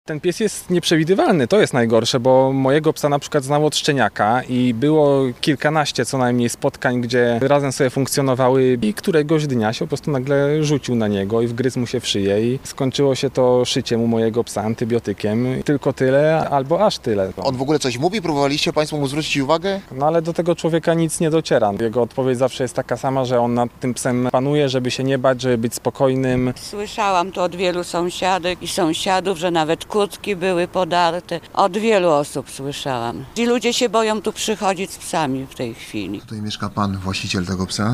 Ten pies jest nieprzewidywalny, to jest najgorsze, bo mojego psa na przykład znało od szczeniaka i było kilkanaście co najmniej spotkań, gdzie razem sobie funkcjonowały i któregoś dnia się po prostu nagle rzucił na niego i wgryzł mu się w szyję i skończyło się to szyciem u mojego psa antybiotykiem. Tylko tyle albo aż tyle. On w ogóle coś mówi? Próbowaliście Państwo mu zwrócić uwagę? No ale do tego człowieka nic nie dociera. Jego odpowiedź zawsze jest taka sama, że on nad tym psem panuje, żeby się nie bać, żeby być spokojnym. Słyszałam to od wielu sąsiadek i sąsiadów, że nawet kurtki były podarte. Od wielu osób słyszałam. Ci ludzie się boją tu przychodzić z psami w tej chwili. Tutaj mieszka Pan, właściciel tego psa.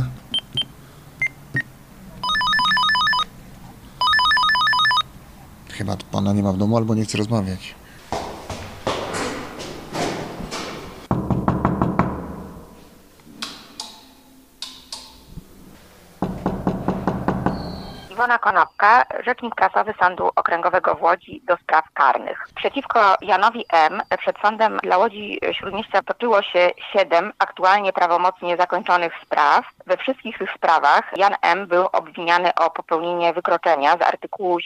Chyba Pana nie ma w domu albo nie chce rozmawiać. Iwona Konopka, rzecznik prasowy Sądu Okręgowego w Łodzi do spraw karnych. Przeciwko Janowi M. przed Sądem dla Łodzi Śródmieścia toczyło się 7 aktualnie prawomocnie zakończonych spraw. We wszystkich tych sprawach Jan M. był obwiniany o popełnienie wykroczenia z artykułu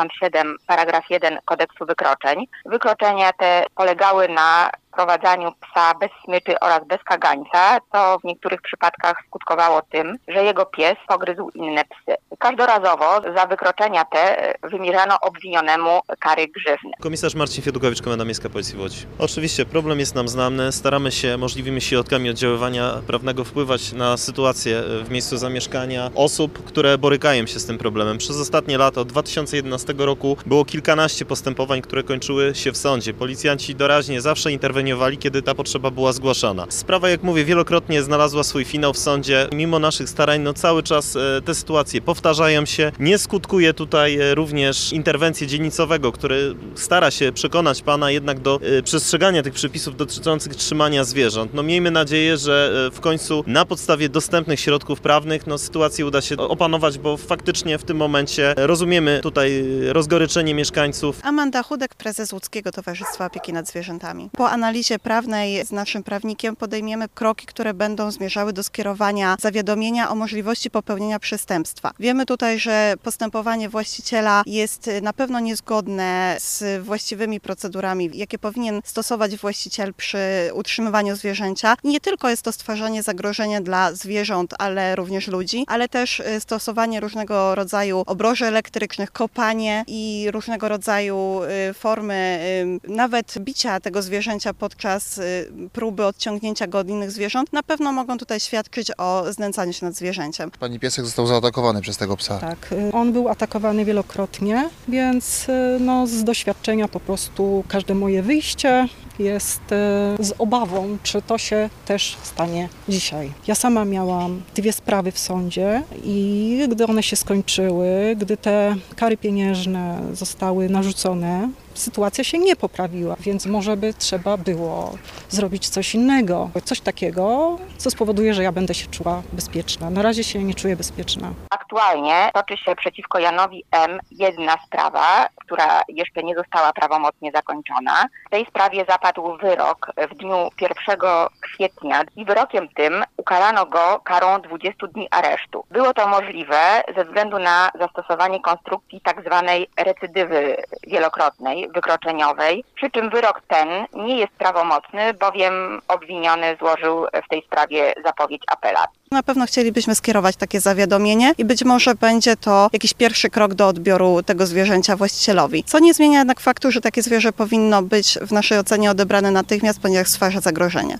77 paragraf 1 Kodeksu Wykroczeń. Wykroczenia te polegały na prowadzaniu psa bez smyczy oraz bez kagańca, co w niektórych przypadkach skutkowało tym, że jego pies pogryzł inne psy. Każdorazowo za wykroczenia te wymierzano obwinionemu kary grzywny. Komisarz Marcin Fiedukowicz, Komenda Miejska Policji w Łodzi. Oczywiście problem jest nam znany, staramy się możliwymi środkami oddziaływania prawnego wpływać na sytuację w miejscu zamieszkania osób, które borykają się z tym problemem. Przez ostatnie lata, od 2011 roku było kilkanaście postępowań, które kończyły się w sądzie. Policjanci doraźnie zawsze interweniowali, kiedy ta potrzeba była zgłaszana. Sprawa, jak mówię, wielokrotnie znalazła swój finał w sądzie. Mimo naszych starań, cały czas te sytuacje powtarzają się. Nie skutkuje tutaj również interwencji dzielnicowego, który stara się przekonać Pana jednak do przestrzegania tych przepisów dotyczących trzymania zwierząt. Miejmy nadzieję, że w końcu na podstawie dostępnych środków prawnych sytuację uda się opanować, bo faktycznie w tym momencie rozumiemy tutaj rozgoryczenie mieszkańców. Amanda Chudek, prezes Łódzkiego Towarzystwa Opieki nad Zwierzętami. Po analizie prawnej z naszym prawnikiem podejmiemy kroki, które będą zmierzały do skierowania zawiadomienia o możliwości popełnienia przestępstwa. Wiemy tutaj, że postępowanie właściciela jest na pewno niezgodne z właściwymi procedurami, jakie powinien stosować właściciel przy utrzymywaniu zwierzęcia. Nie tylko jest to stwarzanie zagrożenia dla zwierząt, ale również ludzi, ale też stosowanie różnego rodzaju obroży elektrycznych, kopanie i różnego rodzaju formy nawet bicia tego zwierzęcia podczas próby odciągnięcia go od innych zwierząt na pewno mogą tutaj świadczyć o znęcaniu się nad zwierzęciem. Pani piesek został zaatakowany przez tego psa. Tak, on był atakowany wielokrotnie, więc z doświadczenia po prostu każde moje wyjście jest z obawą, czy to się też stanie dzisiaj. Ja sama miałam 2 sprawy w sądzie i gdy one się skończyły, gdy te kary pieniężne zostały narzucone, sytuacja się nie poprawiła, więc może by trzeba było zrobić coś innego. Coś takiego, co spowoduje, że ja będę się czuła bezpieczna. Na razie się nie czuję bezpieczna. Aktualnie toczy się przeciwko Janowi M. jedna sprawa, która jeszcze nie została prawomocnie zakończona. W tej sprawie zapadł wyrok w dniu 1 kwietnia i wyrokiem tym ukarano go karą 20 dni aresztu. Było to możliwe ze względu na zastosowanie konstrukcji tak zwanej recydywy wielokrotnej, wykroczeniowej, przy czym wyrok ten nie jest prawomocny, bowiem obwiniony złożył w tej sprawie zapowiedź apelacji. Na pewno chcielibyśmy skierować takie zawiadomienie i być może będzie to jakiś pierwszy krok do odbioru tego zwierzęcia właścicielowi. Co nie zmienia jednak faktu, że takie zwierzę powinno być w naszej ocenie odebrane natychmiast, ponieważ stwarza zagrożenie.